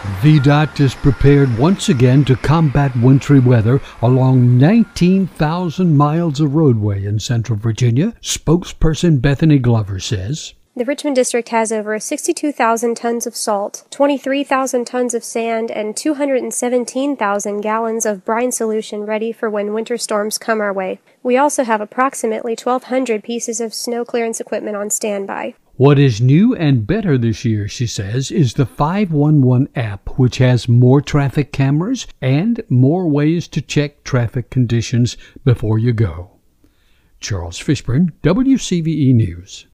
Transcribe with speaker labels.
Speaker 1: VDOT is prepared once again to combat wintry weather along 19,000 miles of roadway in Central Virginia, spokesperson Bethany Glover says.
Speaker 2: The Richmond District has over 62,000 tons of salt, 23,000 tons of sand, and 217,000 gallons of brine solution ready for when winter storms come our way. We also have approximately 1,200 pieces of snow clearance equipment on standby.
Speaker 1: What is new and better this year, she says, is the 511 app, which has more traffic cameras and more ways to check traffic conditions before you go. Charles Fishburne, WCVE News.